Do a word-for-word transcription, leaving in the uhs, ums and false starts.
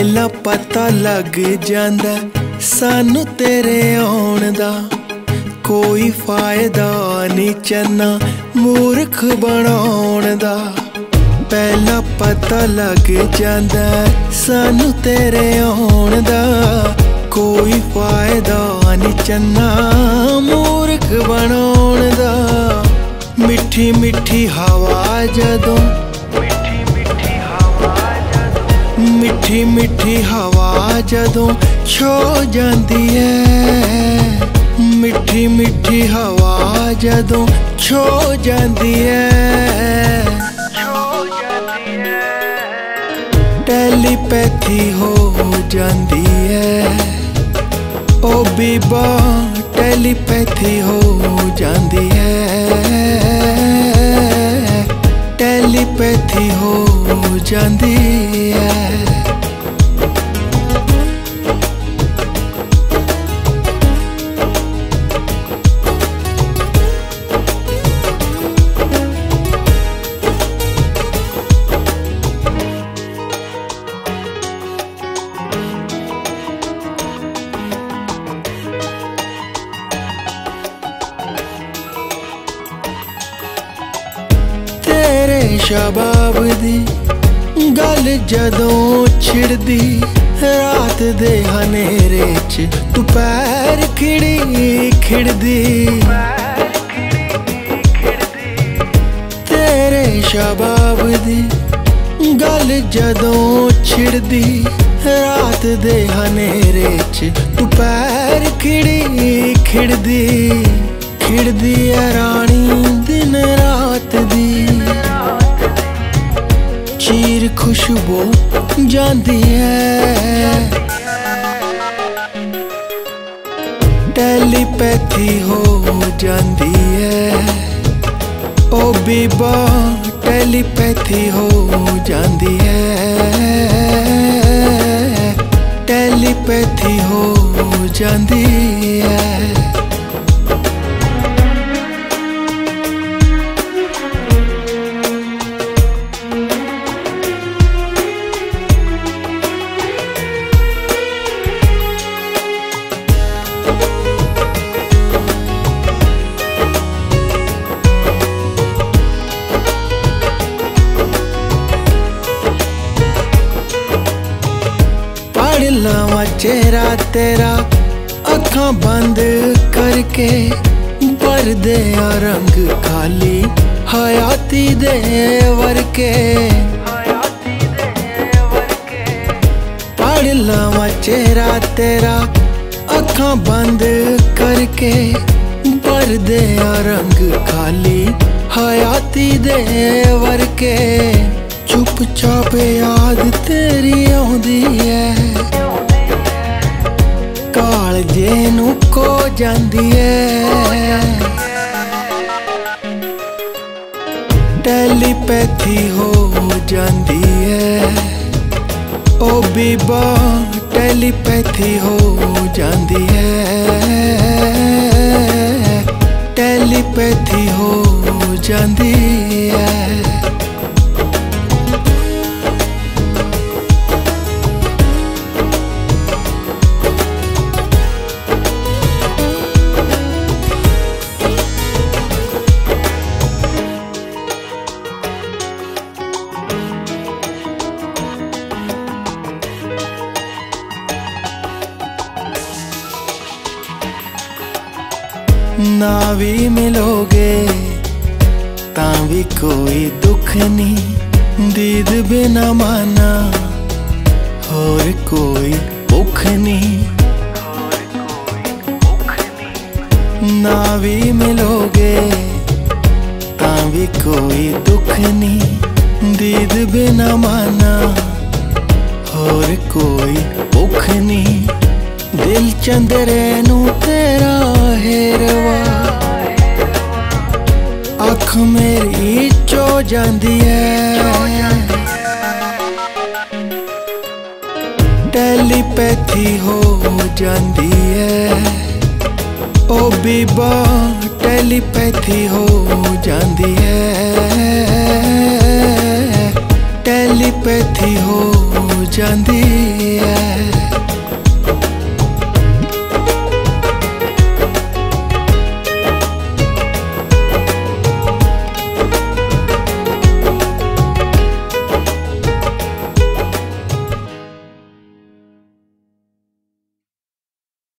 पहला पता लग जांदा सानू तेरे आउण दा, कोई फायदा नहीं चन्ना मूर्ख बनाउण दा। पहला पता लग जांदा सानू तेरे आउण दा, कोई फायदा नहीं चन्ना मूर्ख बनाउण दा। मिठी मिठी हवा जदों मिठी मिठी हवा जदों छो जांदी है, मिठी मिठी हवा जदों छो जांदी है। टेलीपैथी हो जांदी है ओ बीबा, टेलीपैथी हो जांदी है, टेलीपैथी हो जांदी है। शबाब दी गल जदों छिड़दी, रात दे हनेरे च तू पैर खिड़ी खिड़दी। तेरे शबाब दी गल जदों छिड़दी, रात दे हनेरे च तू पैर खिड़ी खिड़दी। खिड़दी है रानी दिन रात दी, चीर खुशबू जांदी है। टेलीपैथी हो जांदी है ओ बीबा, टेलीपैथी हो जांदी है, टेलीपैथी हो जांदी है। लावा चेहरा तेरा अखां बंद करके, पर्दे आ रंग खाली हयाती दे वर्के। पढ़ लावा चेहरा तेरा अखां बंद करके, पर्दे आ रंग खाली हयाती दे वर्के। चुप चाप याद तेरी आउंदी है, कालजे नू को जांदी है। टेलीपैथी हो जांदी है ओ बीबा, टेलीपैथी हो जांदी है, टेलीपैथी हो जांदी है। ना भी मिलोगे तां भी कोई दुख नहीं, दीद बिना माना होर कोई भुख नहीं। ना भी मिलोगे तां भी कोई दुख नहीं, दीद बिना माना होर कोई भुख नहीं। दिल चंदरे नू तेरा हेरवा, अख मेरी चो जांदी है। टेलीपैथी हो जांदी है ओ बीबा, टेलीपैथी हो जांदी है, टेलीपैथी हो ਜਾਂਦੀ ਐ।